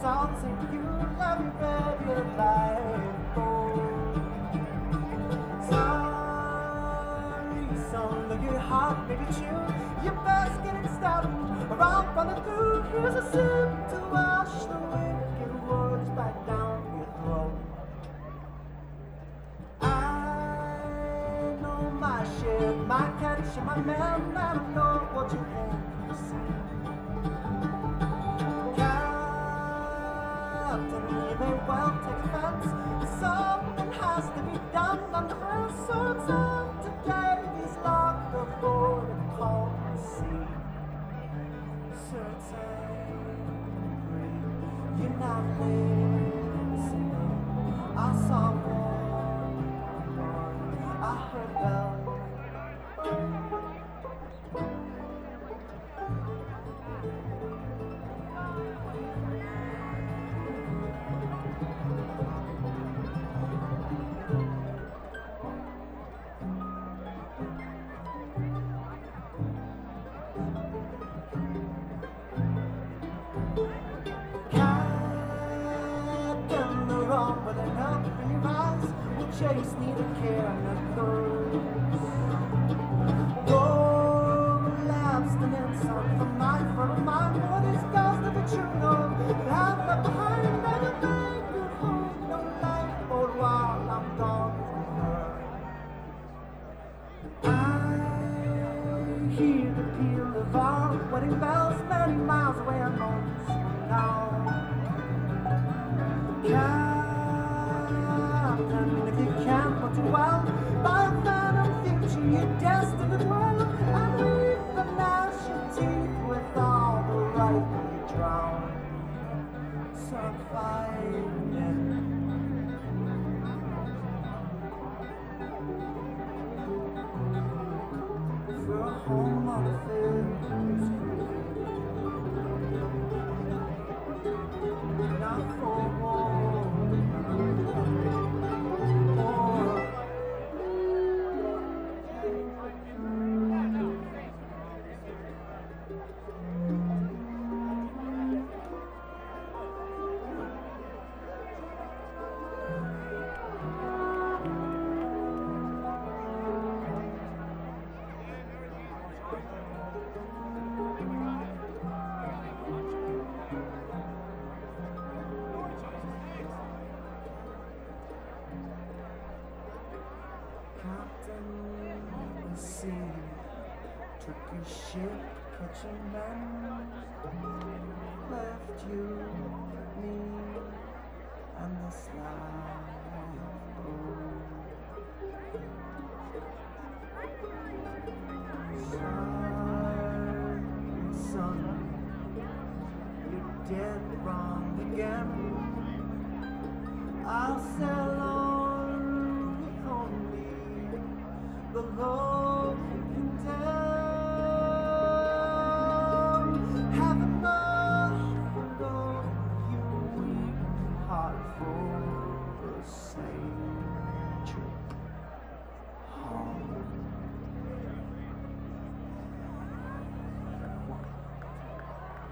songs and you love me better life. Sorry, son, look your heart, baby, chew. Your best getting started, around running through. Here's a sip to wash the wicked words back down your throat. I know my shit, my catch, and my man, I don't know what you want to see. Captain, you may well take offense. Something has to be done nonetheless. So it's up today, he's locked aboard and called the sea. Certainly, you're not listening. I saw one, I heard them. With an up in your eyes, will chase neither care nor thirst. Though abstinence on the mind from mine, what is God's never true, no, that I've left behind, and a man could hold no life for while I'm gone from her. I hear the peal of our wedding bells many miles away on moments from now. And if you can't put it well, by a phantom future you're destined to dwell. And weep and gnash your teeth with all the right you drown. So I'm fighting for a home on the field, not for war. Captain, the sea took your ship, catching men, left you, me, and this life. Sorry, son, you're dead wrong again. I'll sail on with only the Lord.